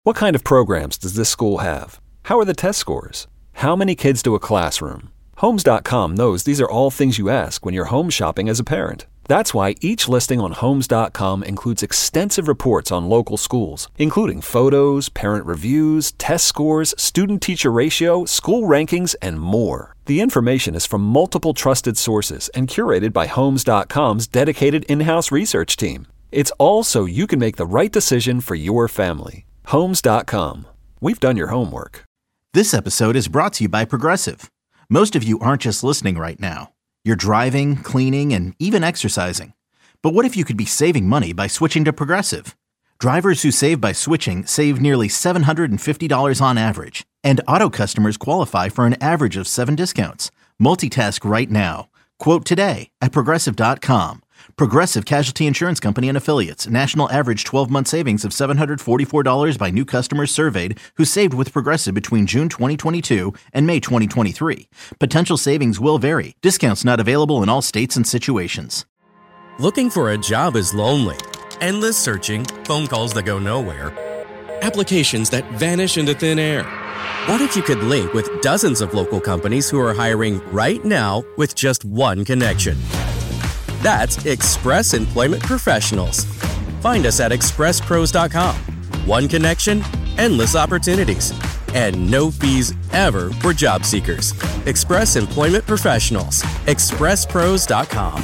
What kind of programs does this school have? How are the test scores? How many kids do a classroom? Homes.com knows these are all things you ask when you're home shopping as a parent. That's why each listing on Homes.com includes extensive reports on local schools, including photos, parent reviews, test scores, student-teacher ratio, school rankings, and more. The information is from multiple trusted sources and curated by Homes.com's dedicated in-house research team. It's all so you can make the right decision for your family. Homes.com. We've done your homework. This episode is brought to you by Progressive. Most of you aren't just listening right now. You're driving, cleaning, and even exercising. But what if you could be saving money by switching to Progressive? Drivers who save by switching save nearly $750 on average. And auto customers qualify for an average of 7 discounts. Multitask right now. Quote today at Progressive.com. Progressive Casualty Insurance Company and Affiliates. National average 12-month savings of $744 by new customers surveyed who saved with Progressive between June 2022 and May 2023. Potential savings will vary. Discounts not available in all states and situations. Looking for a job is lonely. Endless searching, phone calls that go nowhere, applications that vanish into thin air. What if you could link with dozens of local companies who are hiring right now with just one connection? That's Express Employment Professionals. Find us at expresspros.com. One connection, endless opportunities, and no fees ever for job seekers. Express Employment Professionals. expresspros.com.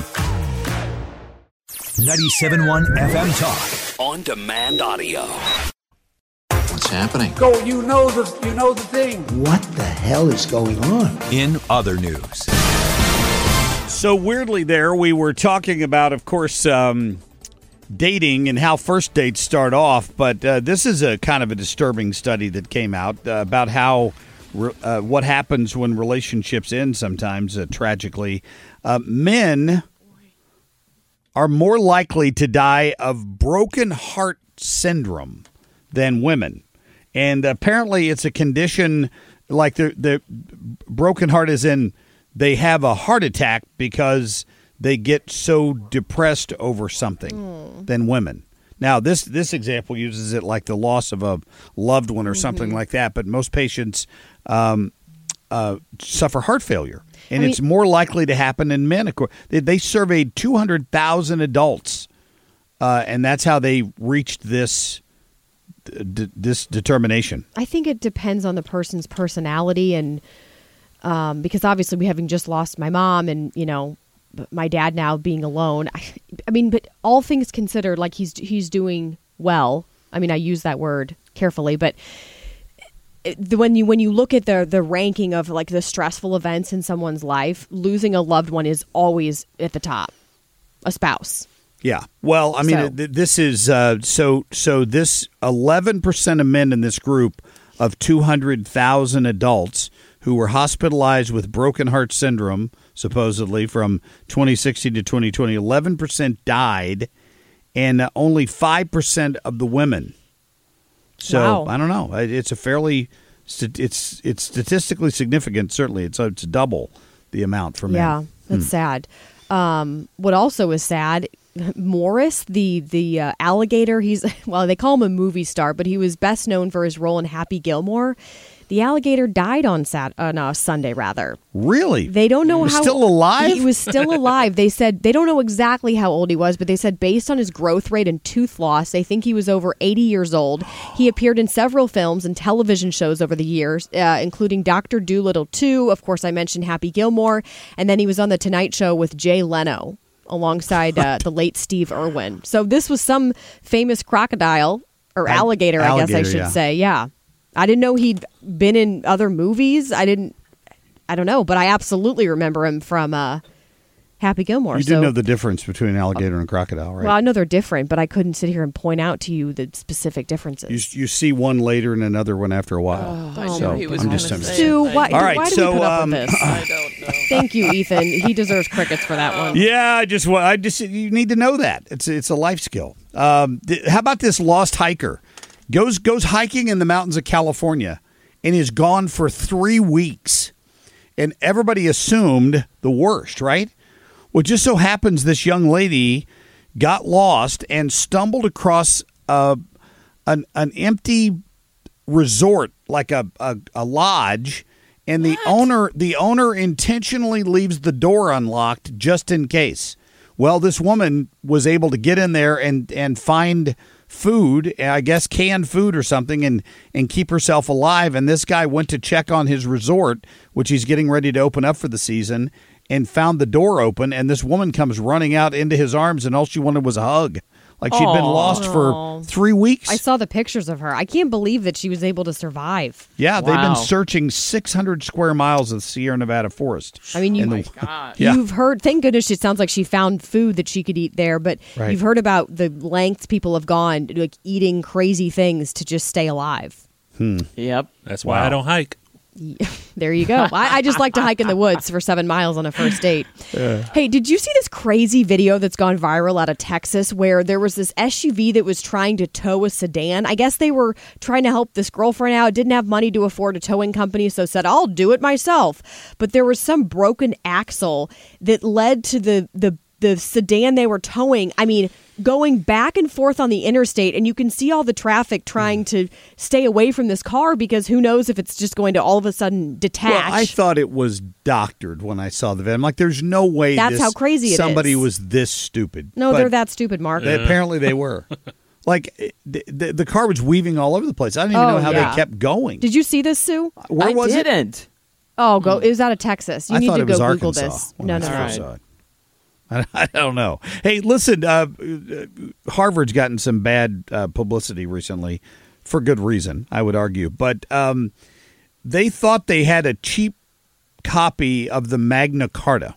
97.1 FM Talk. On demand audio. What's happening? Go, you know the thing. What the hell is going on? In other news. So weirdly there, we were talking about, of course, dating and how first dates start off. But this is a kind of a disturbing study that came out about how what happens when relationships end sometimes, tragically. Men are more likely to die of broken heart syndrome than women. And apparently it's a condition like the broken heart is in they have a heart attack because they get so depressed over something than women. Now, this example uses it like the loss of a loved one or something like that, but most patients suffer heart failure. And it's more likely to happen in men. They surveyed 200,000 adults, and that's how they reached this determination. I think it depends on the person's personality, and because obviously we having just lost my mom and, my dad now being alone. I mean, but all things considered, like he's doing well. I mean, I use that word carefully, but when you look at the ranking of like the stressful events in someone's life, losing a loved one is always at the top. A spouse. Yeah. Well, I mean, this is so this 11% of men in this group of 200,000 adults who were hospitalized with broken heart syndrome, supposedly from 2016 to 2020, 11% died, and only 5% of the women. So, wow. I don't know. It's a fairly, it's statistically significant, certainly. It's double the amount for men. Yeah, that's sad. What also is sad, Morris, the alligator, they call him a movie star, but he was best known for his role in Happy Gilmore. The alligator died on Sunday, rather. Really? They don't know how... He was still alive? He was still alive. They said they don't know exactly how old he was, but they said based on his growth rate and tooth loss, they think he was over 80 years old. He appeared in several films and television shows over the years, including Dr. Dolittle 2. Of course, I mentioned Happy Gilmore. And then he was on The Tonight Show with Jay Leno alongside the late Steve Irwin. So this was some famous crocodile, or alligator, I guess I should say. Yeah. I didn't know he'd been in other movies. I don't know, but I absolutely remember him from Happy Gilmore. You didn't know the difference between an alligator and a crocodile, right? Well, I know they're different, but I couldn't sit here and point out to you the specific differences. You see one later and another one after a while. I'm just Stu, why do we put up with this? I don't know. Thank you, Ethan. He deserves crickets for that one. Yeah, you need to know that. It's a life skill. How about this lost hiker? Goes hiking in the mountains of California and is gone for 3 weeks. And everybody assumed the worst, right? Well, it just so happens this young lady got lost and stumbled across an empty resort, like a lodge, and the owner intentionally leaves the door unlocked just in case. Well, this woman was able to get in there and find food, I guess canned food or something, and keep herself alive. And this guy went to check on his resort, which he's getting ready to open up for the season, and found the door open. And this woman comes running out into his arms, and all she wanted was a hug. Like she'd been lost for 3 weeks. I saw the pictures of her. I can't believe that she was able to survive. Yeah, they've been searching 600 square miles of the Sierra Nevada forest. I mean, you've heard, thank goodness it sounds like she found food that she could eat there, but you've heard about the lengths people have gone, like eating crazy things to just stay alive. Yep. That's why I don't hike. There you go. I just like to hike in the woods for 7 miles on a first date. Hey, did you see this crazy video that's gone viral out of Texas where there was this SUV that was trying to tow a sedan? I guess they were trying to help this girlfriend out, didn't have money to afford a towing company, so said, I'll do it myself. But there was some broken axle that led to the sedan they were towing. I mean, going back and forth on the interstate, and you can see all the traffic trying to stay away from this car because who knows if it's just going to all of a sudden detach. Well, I thought it was doctored when I saw the video. I'm like, there's no way that's how crazy somebody it is. Was this stupid. No, they're that stupid, Mark. Apparently they were. Like, the car was weaving all over the place. I don't even know how they kept going. Did you see this, Sue? Where was it? I didn't. Oh, go! It was out of Texas. You need to go Google Arkansas this. No. Saw it. I don't know. Hey, listen, Harvard's gotten some bad publicity recently for good reason, I would argue. But they thought they had a cheap copy of the Magna Carta.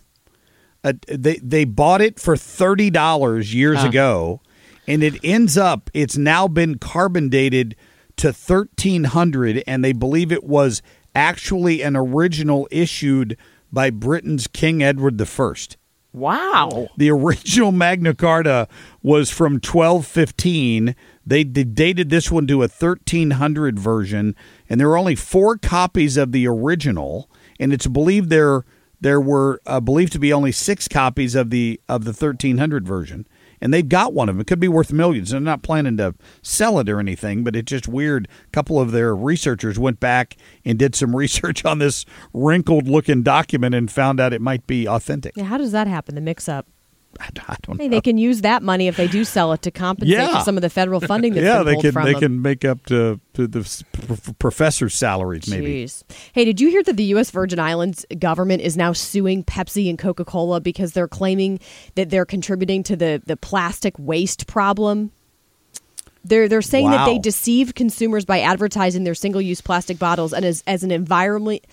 They bought it for $30 years ago, and it's now been carbon dated to 1300, and they believe it was actually an original issued by Britain's King Edward I. Wow. The original Magna Carta was from 1215. They dated this one to a 1300 version, and there are only 4 copies of the original, and it's believed there were believed to be only 6 copies of the 1300 version. And they've got one of them. It could be worth millions. They're not planning to sell it or anything, but it's just weird. A couple of their researchers went back and did some research on this wrinkled-looking document and found out it might be authentic. Yeah, how does that happen, the mix-up? I don't know. Hey, they can use that money if they do sell it to compensate for some of the federal funding that's been pulled from them. They can make up to the professors' salaries, maybe. Jeez. Hey, did you hear that the U.S. Virgin Islands government is now suing Pepsi and Coca-Cola because they're claiming that they're contributing to the plastic waste problem? They're saying that they deceive consumers by advertising their single-use plastic bottles and as an environmentally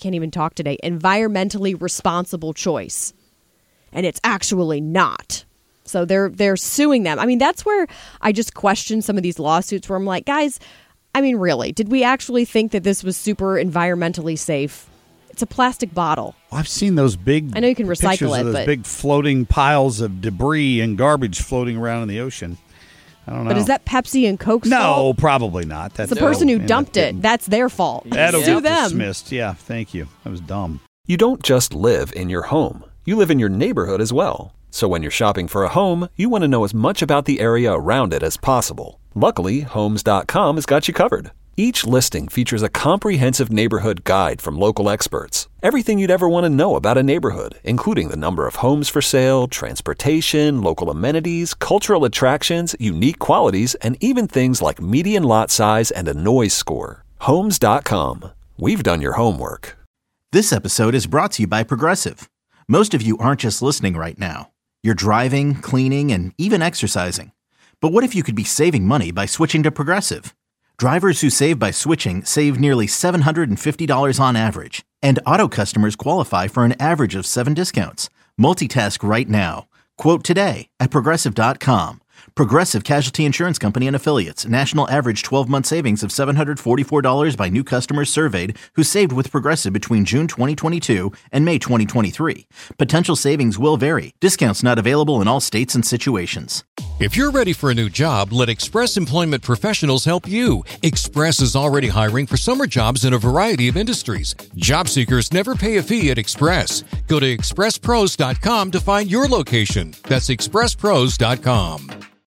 responsible choice. And it's actually not. So they're suing them. I mean, that's where I just question some of these lawsuits where I'm like, guys, I mean, really, did we actually think that this was super environmentally safe? It's a plastic bottle. I've seen those big. I know you can recycle it, but big floating piles of debris and garbage floating around in the ocean. I don't know. But is that Pepsi and Coke's fault? No, probably not. That's the person who dumped it. That's their fault. That'll sue get them. dismissed. Yeah, thank you. That was dumb. You don't just live in your home. You live in your neighborhood as well. So when you're shopping for a home, you want to know as much about the area around it as possible. Luckily, Homes.com has got you covered. Each listing features a comprehensive neighborhood guide from local experts. Everything you'd ever want to know about a neighborhood, including the number of homes for sale, transportation, local amenities, cultural attractions, unique qualities, and even things like median lot size and a noise score. Homes.com. We've done your homework. This episode is brought to you by Progressive. Most of you aren't just listening right now. You're driving, cleaning, and even exercising. But what if you could be saving money by switching to Progressive? Drivers who save by switching save nearly $750 on average. And auto customers qualify for an average of 7 discounts. Multitask right now. Quote today at Progressive.com. Progressive Casualty Insurance Company and Affiliates. National average 12-month savings of $744 by new customers surveyed who saved with Progressive between June 2022 and May 2023. Potential savings will vary. Discounts not available in all states and situations. If you're ready for a new job, let Express Employment Professionals help you. Express is already hiring for summer jobs in a variety of industries. Job seekers never pay a fee at Express. Go to expresspros.com to find your location. That's expresspros.com.